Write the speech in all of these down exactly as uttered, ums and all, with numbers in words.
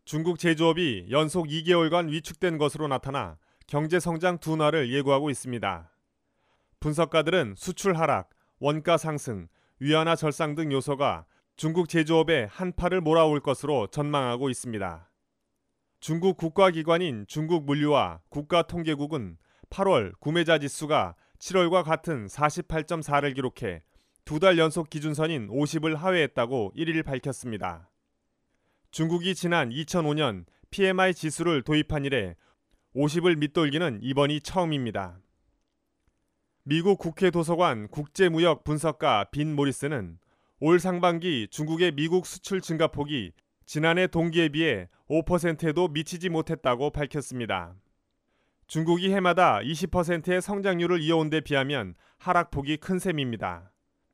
중국 제조업이 연속 이 개월간 위축된 것으로 나타나 경제 성장 둔화를 예고하고 있습니다. 분석가들은 수출 하락, 원가 상승, 위안화 절상 등 요소가 중국 제조업의 한파를 몰아올 것으로 전망하고 있습니다. 중국 국가기관인 중국물류와 국가통계국은 팔월 구매자 지수가 칠월과 같은 사십팔 점 사를 기록해 두 달 연속 기준선인 오십을 하회했다고 일 일 밝혔습니다. 중국이 지난 이천오 년 피엠아이 지수를 도입한 이래 오십을 밑돌기는 이번이 처음입니다. 미국 국회 도서관 국제무역 분석가 빈 모리스는 올 상반기 중국의 미국 수출 증가폭이 지난해 동기에 비해 오 퍼센트에도 미치지 못했다고 밝혔습니다. 중국이 해마다 이십 퍼센트의 성장률을 이어온 데 비하면 하락폭이 큰 셈입니다.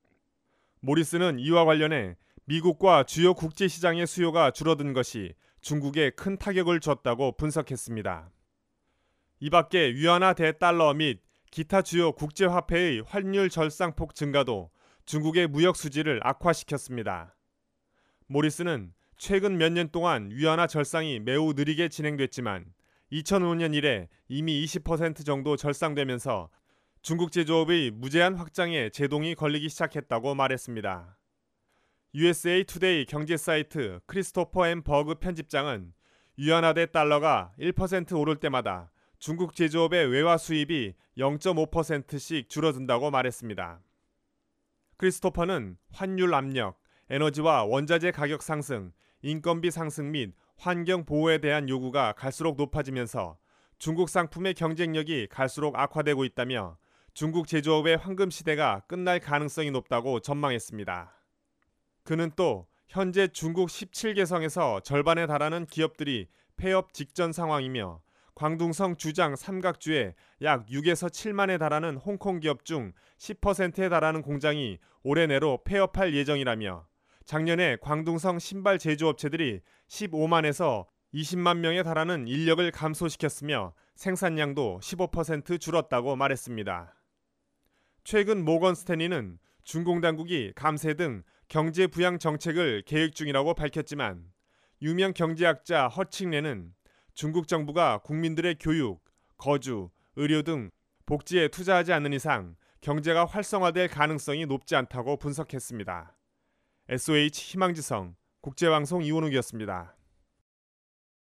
모리스는 이와 관련해 미국과 주요 국제시장의 수요가 줄어든 것이 중국에 큰 타격을 줬다고 분석했습니다. 이 밖에 위안화 대 달러 및 기타 주요 국제화폐의 환율 절상폭 증가도 중국의 무역 수지를 악화시켰습니다. 모리스는 최근 몇 년 동안 위안화 절상이 매우 느리게 진행됐지만 이천오 년 이래 이미 이십 퍼센트 정도 절상되면서 중국 제조업의 무제한 확장에 제동이 걸리기 시작했다고 말했습니다. 유에스에이 투데이 경제 사이트 크리스토퍼 엠 버그 편집장은 위안화 대 달러가 일 퍼센트 오를 때마다 중국 제조업의 외화 수입이 영 점 오 퍼센트씩 줄어든다고 말했습니다. 크리스토퍼는 환율 압력, 에너지와 원자재 가격 상승, 인건비 상승 및 환경 보호에 대한 요구가 갈수록 높아지면서 중국 상품의 경쟁력이 갈수록 악화되고 있다며 중국 제조업의 황금 시대가 끝날 가능성이 높다고 전망했습니다. 그는 또 현재 중국 십칠 개 성에서 절반에 달하는 기업들이 폐업 직전 상황이며 광둥성 주장 삼각주에 약 육에서 칠만에 달하는 홍콩 기업 중 십 퍼센트에 달하는 공장이 올해 내로 폐업할 예정이라며 작년에 광둥성 신발 제조업체들이 십오만에서 이십만 명에 달하는 인력을 감소시켰으며 생산량도 십오 퍼센트 줄었다고 말했습니다. 최근 모건 스탠리는 중공 당국이 감세 등 경제 부양 정책을 계획 중이라고 밝혔지만 유명 경제학자 허칭레는 중국 정부가 국민들의 교육, 거주, 의료 등 복지에 투자하지 않는 이상 경제가 활성화될 가능성이 높지 않다고 분석했습니다. 에스오에이치 희망지성 국제방송 이원욱이었습니다.